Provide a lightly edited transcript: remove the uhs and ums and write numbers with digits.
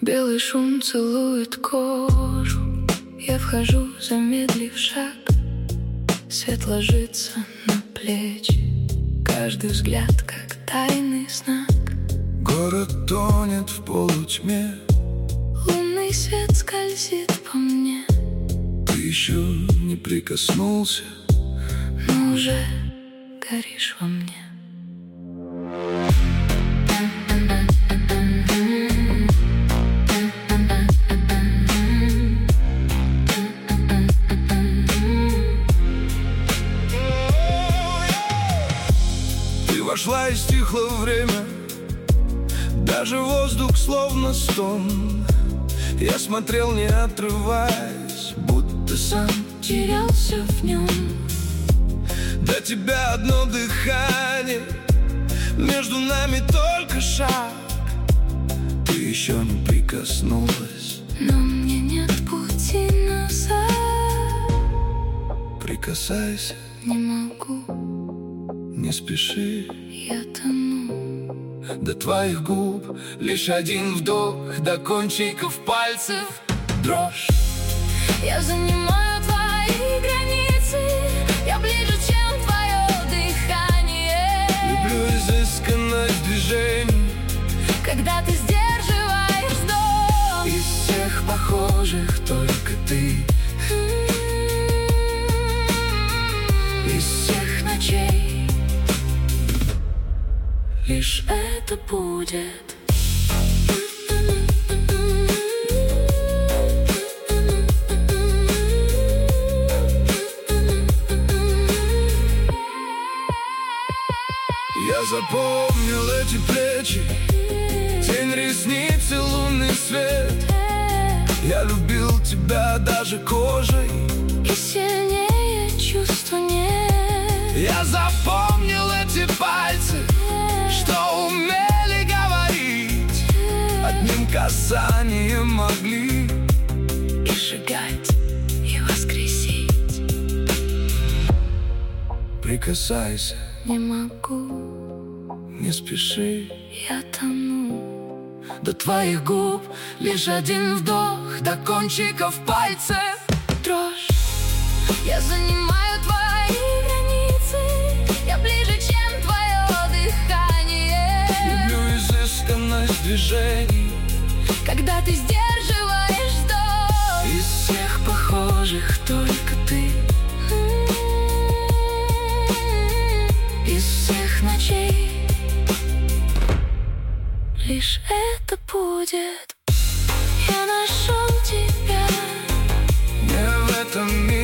Белый шум целует кожу. Я вхожу, замедлив шаг. Свет ложится на плечи. Каждый взгляд, как тайный знак. Город тонет в полутьме. Лунный свет скользит по мне. Ты еще не прикоснулся, но уже горишь во мне. Ты вошла и стихло время. Даже воздух словно стон. Я смотрел, не отрываясь, будто сам терялся в нем. До тебя одно дыхание, между нами только шаг. Ты еще не прикоснулась, но мне нет пути назад. Прикасайся, не могу, не спеши. Я тону. До твоих губ лишь один вдох, до кончиков пальцев дрожь. Я занимаю твои границы. Я ближе, чем твое дыхание. Люблю изысканность движений, когда ты сдерживаешь вздох. из всех похожих только ты. Из всех ночей лишь это будет. Я запомнил эти плечи, тень ресниц и лунный свет. Я любил тебя даже кожей, и сильнее чувства нет. Я запомнил эти пальцы, что умели говорить, одним касанием могли и сжигать, и воскресить. Прикасайся, не могу, не спеши. я тону. До твоих губ лишь один вдох, до кончиков пальцев дрожь. Я занимаю твои границы. Я ближе, чем твое дыхание. Люблю изысканность движений, когда ты сдерживаешь вздох. из всех похожих только ты. Из всех ночей лишь это будет. Я нашел тебя Не в этом мире.